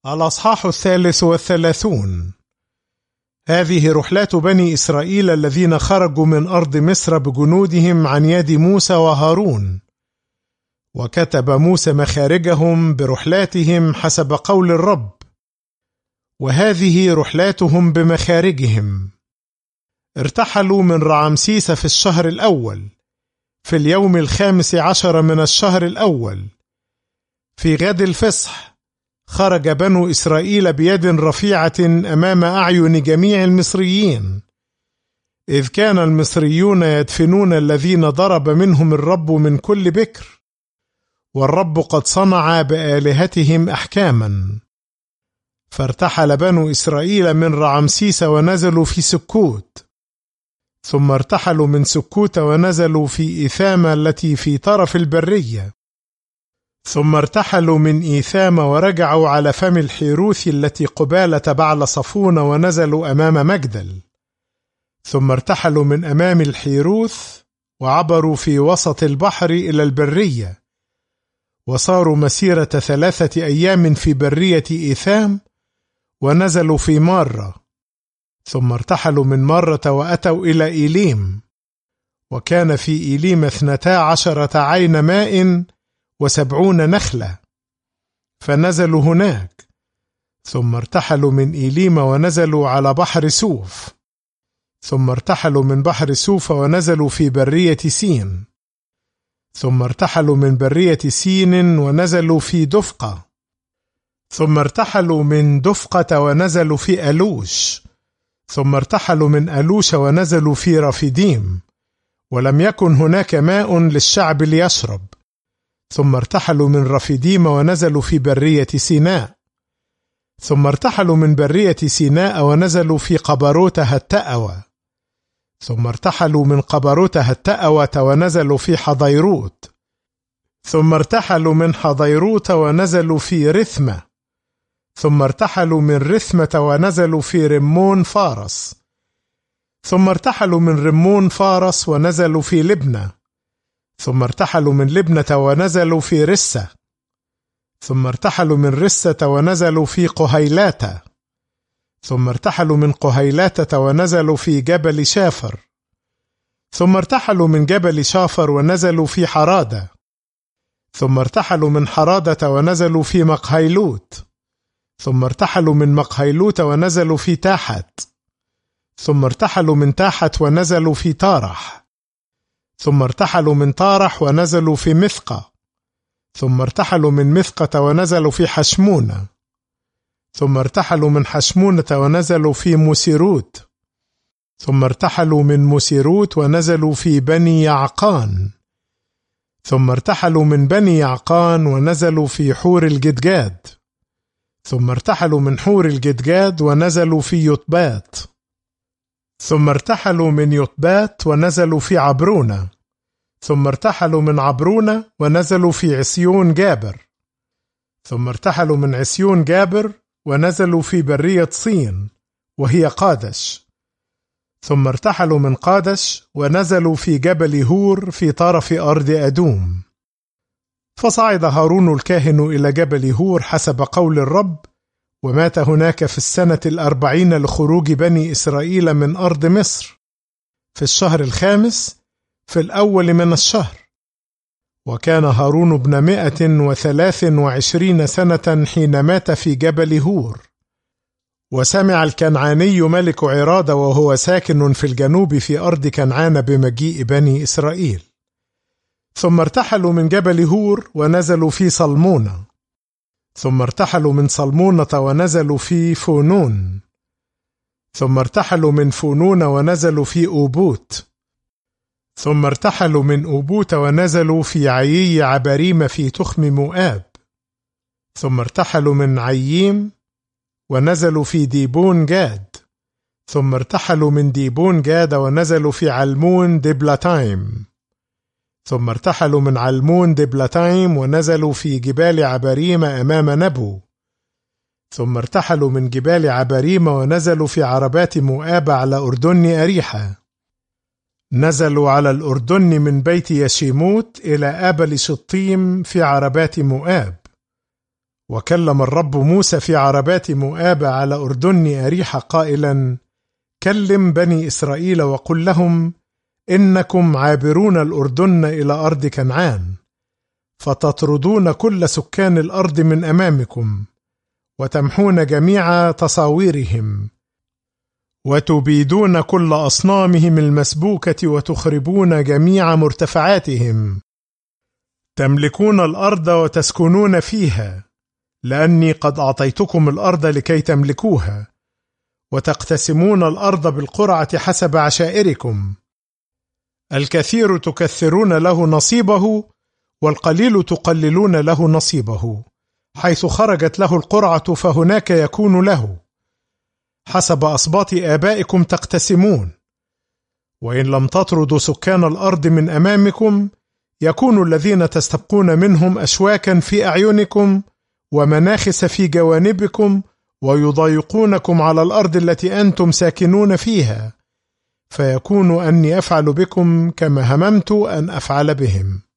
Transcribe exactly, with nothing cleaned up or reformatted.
الأصحاح الثالث والثلاثون. هذه رحلات بني إسرائيل الذين خرجوا من أرض مصر بجنودهم عن يد موسى وهارون. وكتب موسى مخارجهم برحلاتهم حسب قول الرب، وهذه رحلاتهم بمخارجهم. ارتحلوا من رعمسيس في الشهر الأول، في اليوم الخامس عشر من الشهر الأول، في غد الفصح. خرج بنو إسرائيل بيد رفيعة أمام أعين جميع المصريين، إذ كان المصريون يدفنون الذين ضرب منهم الرب من كل بكر، والرب قد صنع بآلهتهم أحكاما. فارتحل بنو إسرائيل من رعمسيس ونزلوا في سكوت، ثم ارتحلوا من سكوت ونزلوا في إيثام التي في طرف البرية، ثم ارتحلوا من إيثام ورجعوا على فم الحيروث التي قبالة بعل صفون ونزلوا أمام مجدل، ثم ارتحلوا من أمام الحيروث وعبروا في وسط البحر إلى البرية، وصاروا مسيرة ثلاثة أيام في برية إيثام، ونزلوا في مارة، ثم ارتحلوا من مارة وأتوا إلى إيليم، وكان في إيليم اثنتا عشرة عين ماء وسبعون نخلة، فنزلوا هناك. ثم ارتحلوا من إيليم ونزلوا على بحر سوف، ثم ارتحلوا من بحر سوف ونزلوا في برية سين، ثم ارتحلوا من برية سين ونزلوا في دفقة، ثم ارتحلوا من دفقة ونزلوا في ألوش، ثم ارتحلوا من ألوش ونزلوا في رفيديم، ولم يكن هناك ماء للشعب ليشرب. ثم ارتحلوا من رفيديم ونزلوا في برية سيناء، ثم ارتحلوا من برية سيناء ونزلوا في قبروت هتأوى، ثم ارتحلوا من قبروت هتأوى ونزلوا في حضيروت، ثم ارتحلوا من حضيروت ونزلوا في رثمة، ثم ارتحلوا من رثمة ونزلوا في رمون فارس، ثم ارتحلوا من رمون فارس ونزلوا في لبنة، ثم ارتحلوا من لبنة ونزلوا في رسة، ثم ارتحلوا من رسة ونزلوا في قهيلاتة، ثم ارتحلوا من قهيلاتة ونزلوا في جبل شافر، ثم ارتحلوا من جبل شافر ونزلوا في حرادة، ثم ارتحلوا من حرادة ونزلوا في مقهيلوت، ثم ارتحلوا من مقهيلوت ونزلوا في تاحت، ثم ارتحلوا من تاحت ونزلوا في تارح، ثم ارتحلوا من تارح ونزلوا في مثقة، ثم ارتحلوا من مثقة ونزلوا في حشمونة، ثم ارتحلوا من حشمونة ونزلوا في موسيروت، ثم ارتحلوا من موسيروت ونزلوا في بني يعقان، ثم ارتحلوا من بني يعقان ونزلوا في حور الجدجاد، ثم ارتحلوا من حور الجدجاد ونزلوا في يطبات، ثم ارتحلوا من يطبات ونزلوا في عبرونة، ثم ارتحلوا من عبرونة ونزلوا في عسيون جابر، ثم ارتحلوا من عسيون جابر ونزلوا في برية صين وهي قادش، ثم ارتحلوا من قادش ونزلوا في جبل هور في طرف أرض أدوم. فصعد هارون الكاهن إلى جبل هور حسب قول الرب، ومات هناك في السنة الأربعين لخروج بني إسرائيل من أرض مصر، في الشهر الخامس في الأول من الشهر. وكان هارون ابن مائة وثلاث وعشرين سنة حين مات في جبل هور. وسمع الكنعاني ملك عراد وهو ساكن في الجنوب في أرض كنعان بمجيء بني إسرائيل، ثم ارتحلوا من جبل هور ونزلوا في صلمونة، ثم ارتحلوا من صلمونة ونزلوا في فونون، ثم ارتحلوا من فونون ونزلوا في أوبوت، ثم ارتحلوا من أوبوت ونزلوا في عيي عبريم في تخم مؤاب، ثم ارتحلوا من عييم ونزلوا في ديبون جاد، ثم ارتحلوا من ديبون جاد ونزلوا في علمون دبلاتايم، ثم ارتحلوا من علمون دبلاتايم ونزلوا في جبال عبريم أمام نبو، ثم ارتحلوا من جبال عبريم ونزلوا في عربات مؤاب على أردن أريحة، نزلوا على الأردن من بيت يشيموت إلى آبل شطيم في عربات مؤاب، وكلم الرب موسى في عربات مؤاب على أردن أريحة قائلا: كلم بني إسرائيل وقل لهم: إنكم عابرون الأردن إلى أرض كنعان، فتطردون كل سكان الأرض من أمامكم، وتمحون جميع تصاويرهم، وتبيدون كل أصنامهم المسبوكة، وتخربون جميع مرتفعاتهم. تملكون الأرض وتسكنون فيها، لأني قد أعطيتكم الأرض لكي تملكوها، وتقتسمون الأرض بالقرعة حسب عشائركم. الكثير تكثرون له نصيبه، والقليل تقللون له نصيبه. حيث خرجت له القرعة فهناك يكون له. حسب أصباط آبائكم تقتسمون. وإن لم تطردوا سكان الأرض من أمامكم، يكون الذين تستبقون منهم أشواكا في أعينكم، ومناخس في جوانبكم، ويضايقونكم على الأرض التي أنتم ساكنون فيها، فيكون أني أفعل بكم كما هممت أن أفعل بهم.